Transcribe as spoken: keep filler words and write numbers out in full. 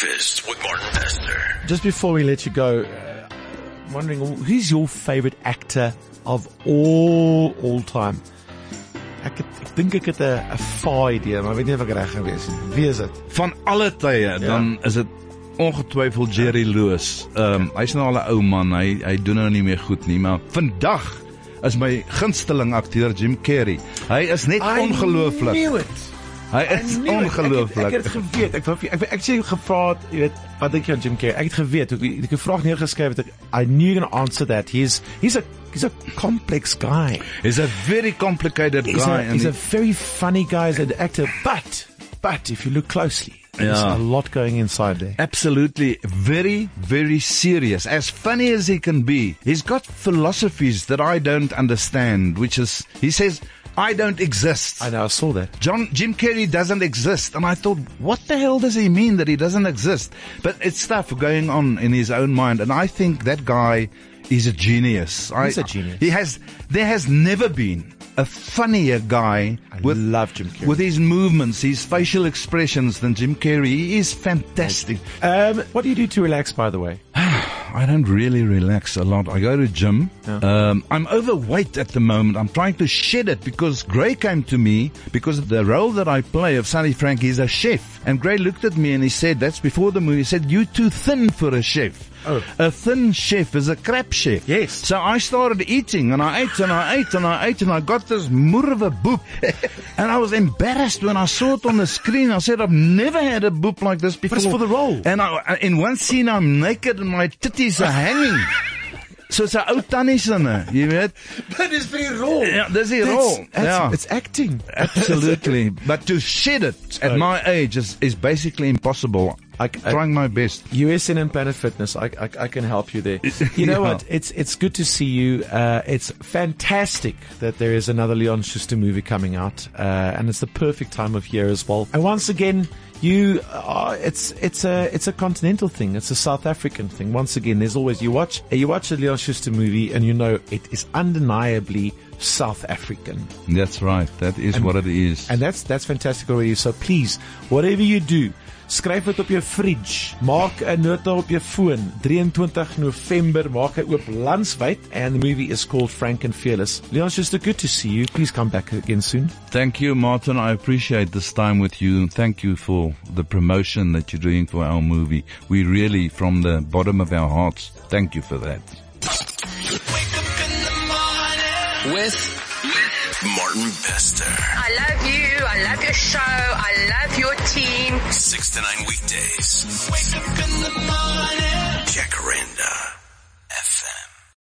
Breakfast with Martin Bester. Just before we let you go, uh, I'm wondering, who's your favorite actor of all, all time? Ek het, ek dink ek het 'n 'n vaai idee, maar weet nie of ek reg gaan wees nie. Wie is dit? Van alle tye, ja. Dan is dit ongetwyfeld Jerry Lewis. Um, hy's nou al 'n ou man, hy, hy doen nou nie meer goed nie, maar vandag is my gunsteling akteur Jim Carrey. Hy is net ongelooflik. I knew it. Hy is ongelooflik. Ek, ek het geweet, ek ek, ek, ek sê jy gevra, jy weet, wat dink jy aan Jim Carrey? Ek het geweet, ek ek 'n vraag neergeskryf het, I knew you're going to answer that. He's he's a he's a complex guy. He's a very complicated he's guy. A, he's he, a very funny guy as an actor, but but if you look closely, there's yeah. a lot going inside there. Absolutely. Very, very serious. As funny as he can be, he's got philosophies that I don't understand, which is, he says, I don't exist. I know, I saw that. John, Jim Carrey doesn't exist. And I thought, what the hell does he mean that he doesn't exist? But it's stuff going on in his own mind. And I think that guy is a genius. He's I, a genius. He has, there has never been a funnier guy I with, love Jim Carrey. with his movements, his facial expressions than Jim Carrey. He is fantastic. Um, what do you do to relax, by the way? I don't really relax a lot. I go to gym. Yeah. Um, I'm overweight at the moment. I'm trying to shed it because Gray came to me because of the role that I play of Sonny Frank. He's a chef. And Gray looked at me and he said, that's before the movie, he said, you're too thin for a chef. Oh. A thin chef is a crap chef. Yes. So I started eating and I ate and I ate and I ate and I got this moer of a boop. And I was embarrassed when I saw it on the screen. I said, I've never had a boop like this before. But it's for the role. And I, in one scene I'm naked and my titties are hanging. So it's 'n ou tannie sinne, jy weet. But it's very raw. Ja, dis die rol. Ja. It's acting. Absolutely. But to shed it at my age is, is basically impossible. I, I, Trying my best. U S N and Planet Fitness, I, I, I can help you there. You know yeah. what? It's it's good to see you. Uh, it's fantastic that there is another Leon Schuster movie coming out, uh, and it's the perfect time of year as well. And once again, you, uh, it's it's a it's a continental thing. It's a South African thing. Once again, there's always you watch you watch a Leon Schuster movie, and you know it is undeniably South African. That's right. That is and, what it is. And that's that's fantastic already. So please, whatever you do, skryf dit op jou fridge. Maak 'n nota op jou foon. twenty-three November, maak hy oop landwyd, and the movie is called Frank and Fearless. Leon, it's just good to see you. Please come back again soon. Thank you, Martin. I appreciate this time with you. Thank you for the promotion that you're doing for our movie. We really, from the bottom of our hearts, thank you for that. Wake up in the morning with, with Martin Bester. I love you. I love your show. I love your team. Six to nine weekdays. Wake up in the morning.